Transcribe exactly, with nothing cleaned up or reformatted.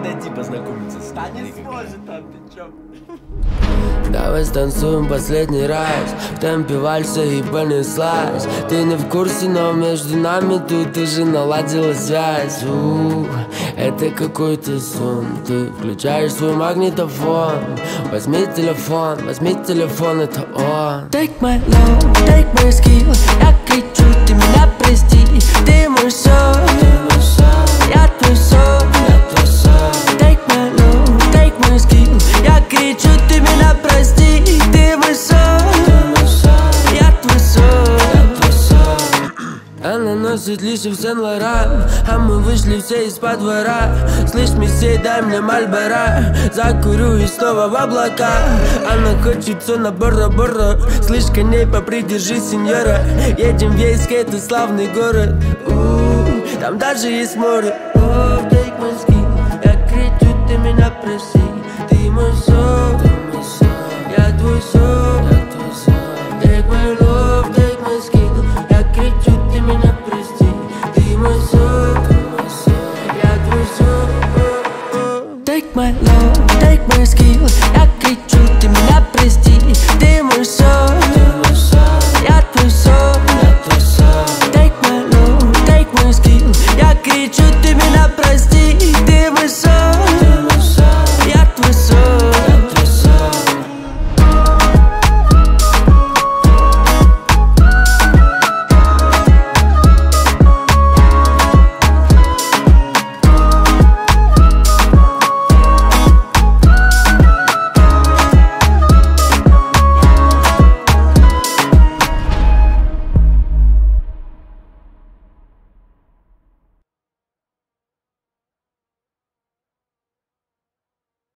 подойти познакомиться с Да ней. не сможет там, ты чё? Давай станцуем последний раз, в темпе вальса и понеслась. Ты не в курсе, но между нами тут уже наладила связь. У, это какой-то сон. Ты включаешь свой магнитофон. Возьми телефон, возьми телефон, это он. Take my love, take my skill. Я кричу, ты меня прости. Ты мой сон, я твой сон. Take my love, take my skill. Я кричу, ты меня прости. Ты мой сон, я твой сон. Она носит лишь в Сен-Лоран, а мы вышли все из-под двора. Слышь, месье, дай мне Мальборо. Закурю и снова в облака. Она хочет все на Борро-Борро. Слышь, коней попридержи, сеньора. Едем в Ейск, это славный город. У-у-у, там даже есть море. Oh, take my skin. Я кричу, ты меня прости. Ты мой сон, я твой сон.